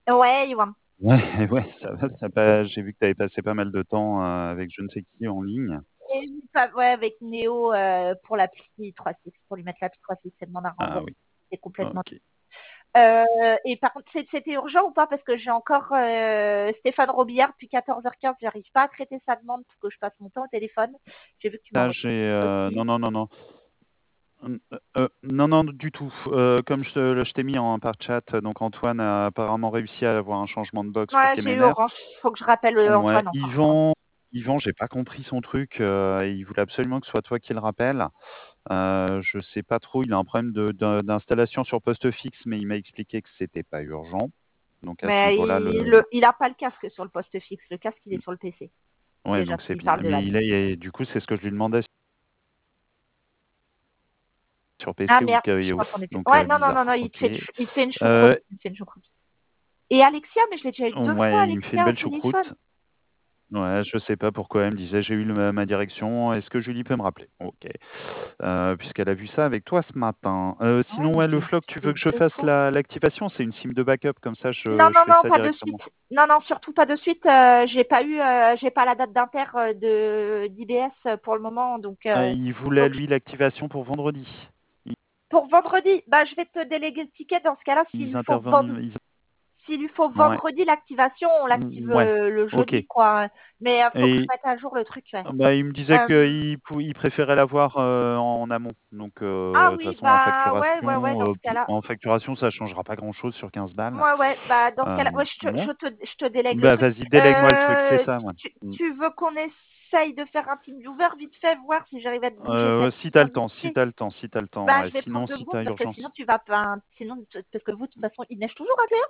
Ouais, Yoann. Ouais, ouais, ça va, j'ai vu que tu avais passé pas mal de temps avec je ne sais qui en ligne. Et ouais, avec Néo pour l'appli 3.6, pour lui mettre l'appli 3.6, elle m'en a Ah renvoyé. oui, C'est complètement. ok. Et par contre, c'était urgent ou pas? Parce que j'ai encore Stéphane Robillard depuis 14h15. J'arrive pas à traiter sa demande pour que je passe mon temps au téléphone. J'ai vu que tu m'as Là, envoyé j'ai... non, aussi. non, non, non. Non, non, du tout. Comme je t'ai mis par chat, donc Antoine a apparemment réussi à avoir un changement de box pour Ouais, j'ai eu Kemener. Orange. Faut que je rappelle Ouais, Antoine encore, je crois. Yvan, j'ai pas compris son truc. Il voulait absolument que ce soit toi qui le rappelle. Je sais pas trop. Il a un problème d'installation sur poste fixe, mais il m'a expliqué que c'était pas urgent. Donc à ce Mais niveau-là, il a pas le casque sur le poste fixe. Le casque, il est sur le PC. ouais, Déjà, donc c'est s'il bien. parle de Mais la. du coup, c'est ce que je lui demandais sur Ah PC ou, merde, je et crois off. qu'on était. Donc Ouais, non, non, non, bizarre. non, Ok. il te fait une choucroute. Euh, Il te fait une choucroute. Et Alexia, mais je l'ai déjà eu deux fois, ouais, il me fait une Alexia, au belle téléphone. choucroute. Ouais, je sais pas pourquoi elle me disait j'ai eu ma direction. Est-ce que Julie peut me rappeler? Ok. Puisqu'elle a vu ça avec toi ce matin. Ouais, Sinon, mais ouais, je le l'ai floc, tu veux fait que je deux fasse fois. l'activation? C'est une SIM de backup, comme ça Non, je non, fais non, ça pas de directement. suite. Non, non, surtout pas de suite. J'ai pas la date d'inter de d'IBS pour le moment, donc Il faut voulait, que lui, l'activation pour vendredi. pour vendredi, bah je vais te déléguer le ticket dans ce cas-là Ils interviennent. s'il lui faut Ouais. vendredi l'activation, on l'active Ouais. le Ok. jeudi, quoi. Mais faut que je Et mette à jour le truc, ouais. bah, il me disait Euh, qu'il préférait l'avoir en amont. Donc, ah de toute oui, façon, bah ouais, ouais, dans ce cas-là. en facturation, ça changera pas grand-chose sur 15 balles. Ouais, ouais, bah dans ce Euh, cas-là, ouais, ouais. je te délègue le Bah, truc. vas-y, délègue-moi le truc, c'est ça, moi. Tu veux qu'on essaye de faire un team viewer vite fait, voir si j'arrive à te bouger cette Si t'as le temps, si disponibilité? t'as le temps, si t'as le temps. Bah, Ouais. je vais prendre Sinon, deux si secondes t'as parce que sinon urgence. tu vas pas, parce que vous, de toute façon, il neige toujours à Cléon?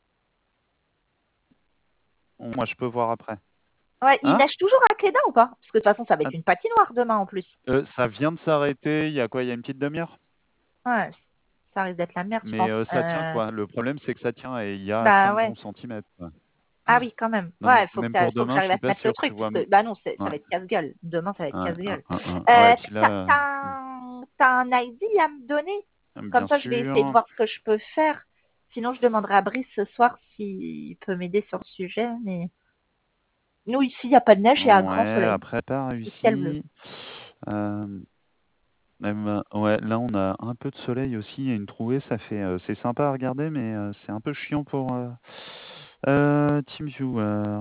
Moi, je peux voir après. Ouais, il Hein? neige toujours à Cléda ou pas? Parce que de toute façon, ça va être Ah, une patinoire demain en plus. ça vient de s'arrêter, il y a quoi? Il y a une petite demi-heure? Ouais, ça risque d'être la merde, je Mais pense. ça tient, quoi. Le problème, c'est que ça tient et il y a Bah 5 ouais. bons centimètres, quoi. Ah oui, quand même. Donc, Ouais, même pour faut que demain, je j'arrive à suis te pas mettre le sûr, tu truc, parce vois. que bah non, ça Ouais, va être casse-gueule. Demain, ça va être ouais, casse-gueule. ouais, puis là, T'as un ID à me donner? Comme bien ça, je vais essayer de sûr. voir ce que je peux faire. Sinon, je demanderai à Brice ce soir s'il peut m'aider sur le sujet. Mais nous, ici, il n'y a pas de neige, il y a un grand Ouais, soleil. après, pas Et ciel bleu. réussi. Euh, même, ouais, là, on a un peu de soleil aussi. Il y a une trouée, c'est sympa à regarder, mais c'est un peu chiant pour TeamViewer.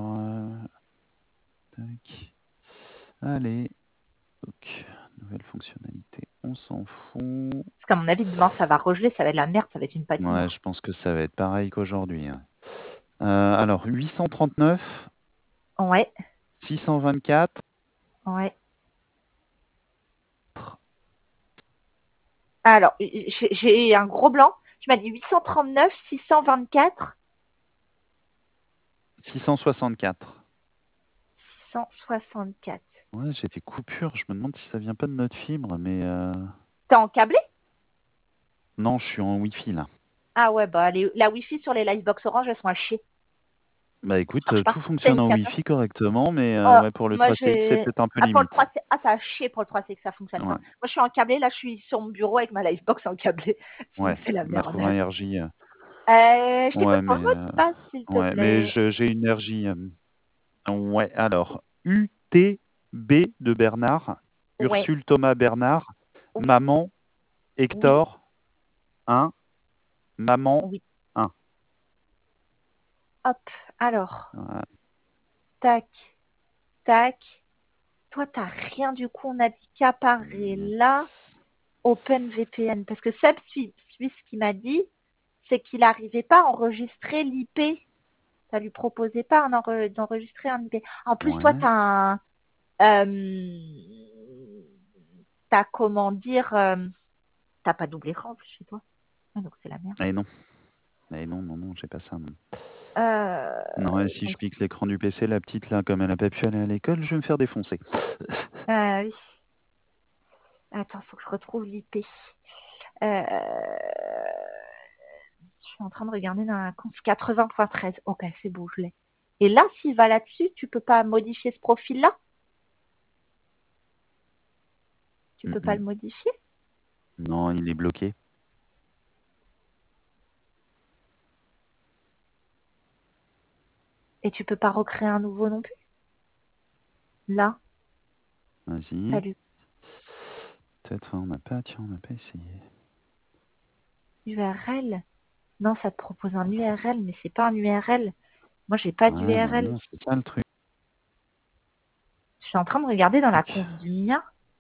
Tac. Allez, donc, nouvelle fonctionnalité, on s'en fout. Parce qu'à mon avis, demain, ça va regeler, ça va être la merde, ça va être une Ouais, patinoire. je pense que ça va être pareil qu'aujourd'hui, hein. Alors, 839, Ouais, 624. ouais. Alors, j'ai un gros blanc. Tu m'as dit 839, 624, 664. 664. Ouais, j'ai des coupures. Je me demande si ça vient pas de notre fibre, mais T'es en câblé? non, je suis en Wi-Fi là. Ah ouais, bah la Wi-Fi sur les Livebox Orange, elles sont à chier. Bah Ça écoute, marche pas. tout C'est fonctionne une en cata. Wi-Fi correctement, mais Oh, ouais, pour le moi 3CX, c'est j'ai. peut-être un peu Ah, pour le limite. 3C. Ah, ça a chier pour le 3C que ça fonctionne pas. Ouais, Moi, je suis en câblé, là, je suis sur mon bureau avec ma Livebox en câblé. Sinon, ouais. c'est la Bah merde. trouve un RJ. Je t'écoute pour le mot de passe, s'il te Ouais, mais plaît. j'ai une RJ. Ouais, alors UTB de Bernard, Ouais, Ursule Thomas Bernard, oui, maman oui, Hector 1, maman oui. 1. Hop, alors, Ouais. tac, tac. Toi, t'as rien du coup, on a dit qu'apparaît là, Yes. OpenVPN. Parce que Seb Suisse, ce qu'il m'a dit, c'est qu'il n'arrivait pas à enregistrer l'IP. Ça lui proposait pas d'enregistrer un IP. En plus, toi, Ouais. t'as comment dire, t'as pas double écran en plus chez toi. Ah, donc c'est la merde. Eh non. Eh non, non, non, j'ai pas ça, non. Euh, Non, et si je pique l'écran du PC, la petite là, comme elle a pas pu aller à l'école, je vais me faire défoncer. oui. Attends, faut que je retrouve l'IP. Je suis en train de regarder dans la conf 80.13. Ok, c'est bon, je l'ai. Et là, s'il va là-dessus, tu peux pas modifier ce profil-là? Tu Mm, peux pas mm. le modifier? Non, il est bloqué. Et tu peux pas recréer un nouveau non plus? Là, Vas-y. salut. Peut-être, on n'a pas essayé. URL? Non, ça te propose un URL, mais c'est pas un URL. Moi, j'ai pas Ouais, bah d'URL. non, c'est ça le truc. Je suis en train de regarder dans la conf du mien,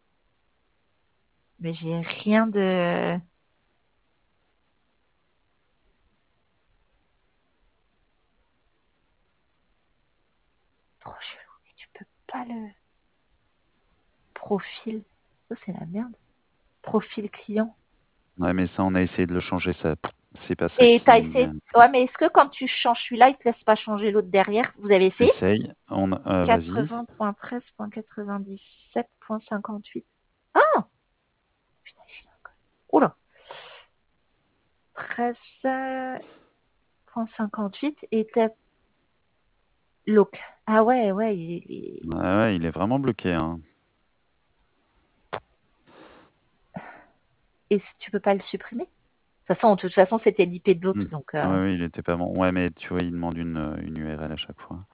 mais j'ai rien de... Trop chelou. Et tu peux pas le... Profil. Ça, c'est la merde. Profil client. Ouais, mais ça, on a essayé de le changer, ça, c'est pas ça Et t'as qui... essayé... Ouais, mais est-ce que quand tu changes celui-là, il te laisse pas changer l'autre derrière? Vous avez essayé? Essaye, vas-y. 80.13.97.58. Ah! Putain, il file un code. Oula! 13.58 et t'as... Look. Ah ouais, ouais, Ouais, il est vraiment bloqué, hein. Et tu peux pas le supprimer? De toute façon, c'était l'IP de l'autre, donc... Ouais, il était pas bon. Ouais, mais tu vois, il demande une URL à chaque fois.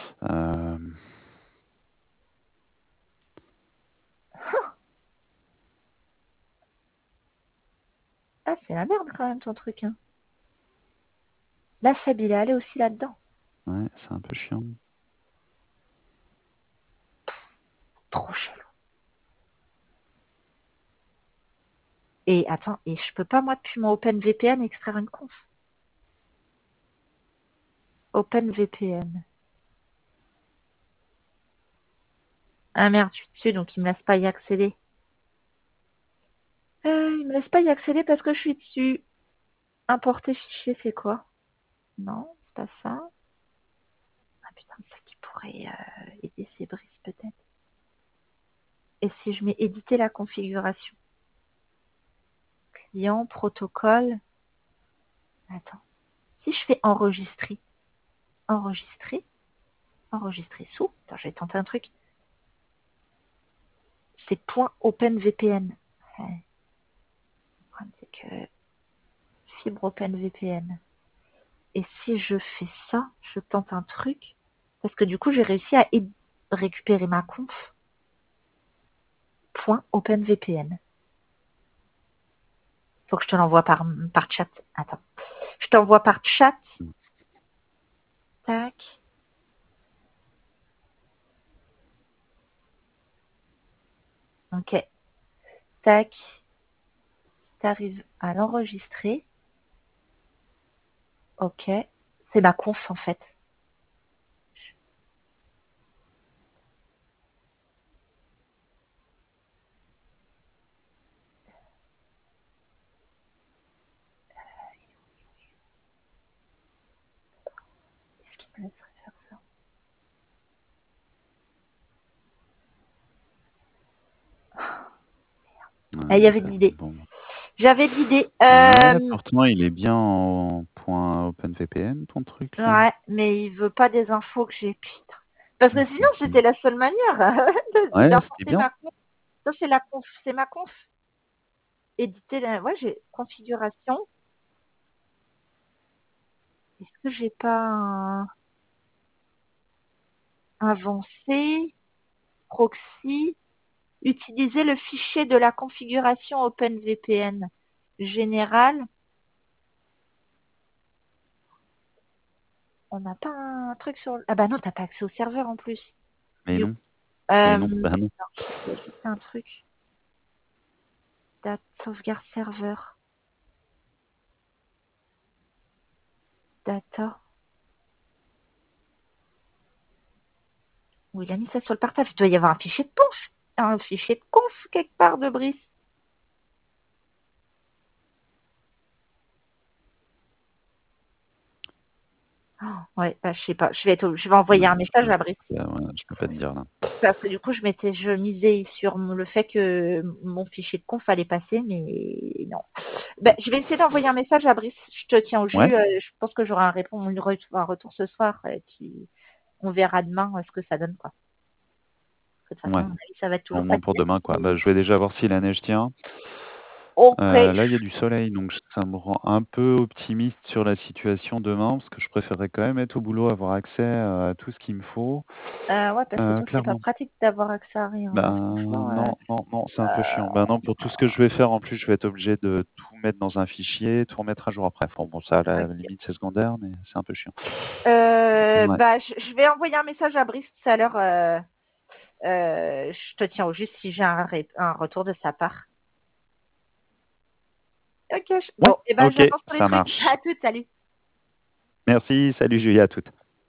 Ah, c'est la merde quand même ton truc, hein. Là, Seb, il est allé aussi là-dedans. Ouais, c'est un peu chiant. Trop chelou. Et attends, et je peux pas, moi, depuis mon OpenVPN, extraire une conf. OpenVPN. Ah merde, je suis dessus, donc il me laisse pas y accéder. Il me laisse pas y accéder parce que je suis dessus. Importer fichier, c'est quoi? Non, c'est pas ça. Ah putain, c'est ça qui pourrait aider ces brises peut-être. Et si je mets éditer la configuration? Client, protocole. Attends. Si je fais enregistrer, enregistrer, enregistrer sous. Attends, je vais tenter un truc. C'est .openvpn. Ouais. Le problème, c'est que fibre OpenVPN. Et si je fais ça, je tente un truc, parce que du coup, j'ai réussi à récupérer ma conf. .openvpn. Faut que je te l'envoie par chat. Attends. Je t'envoie par chat. Tac. Ok. Tac. T'arrives à l'enregistrer. Ok. C'est ma conf en fait. Est-ce qu'il me laisserait faire ça? Ah, il y avait de l'idée. Bon. J'avais de l'idée. Ouais, pourtant, il est bien en .openvpn, ton truc, là. Ouais, mais il veut pas des infos que j'ai. Putain. Parce que sinon, c'était la seule manière Ouais, c'était d'importer bien. ma conf. Ça, c'est la conf. C'est ma conf. Éditer la... Ouais, j'ai configuration. Est-ce que j'ai pas avancé? Proxy. Utiliser le fichier de la configuration OpenVPN générale. On n'a pas un truc sur... Ah bah non, t'as pas accès au serveur en plus. Mais Du... non, Euh... bah non. Je vais ajouter un truc. Date sauvegarde serveur. Data. Où il a mis ça sur le partage. Il doit y avoir un fichier de conf. Un fichier de conf quelque part de Brice. Oh, ouais, bah, je sais pas. Je vais envoyer un message à Brice. Ouais, je peux pas te dire, là. Parce que du coup, je misais sur le fait que mon fichier de conf allait passer, mais non. Ben, je vais essayer d'envoyer un message à Brice. Je te tiens au Ouais, jus. Je pense que j'aurai un retour ce soir. Et puis, on verra demain ce que ça donne, quoi. De toute façon, à ouais. mon avis, ça va être Au toujours pas moins pour demain, quoi. Bah, je vais déjà voir si la neige tient. Là, il y a du soleil, donc ça me rend un peu optimiste sur la situation demain, parce que je préférerais quand même être au boulot, avoir accès à tout ce qu'il me faut. Ouais, parce que toi, c'est pas Clairement. pratique d'avoir accès à rien, hein, franchement. Non, non, non, c'est un peu chiant. Non, pour tout ce que je vais faire, en plus, je vais être obligé de tout mettre dans un fichier, tout remettre à jour après. Enfin, bon, ça, à la Ok. limite, c'est secondaire, mais c'est un peu chiant. Ouais. Je vais envoyer un message à Brice tout à l'heure. Je te tiens au juste si j'ai un retour de sa part. Ok. Ouais, Bon, et ben ok, j'avance sur les ça trucs. marche. À toutes, salut. Merci, salut Julia, à toutes.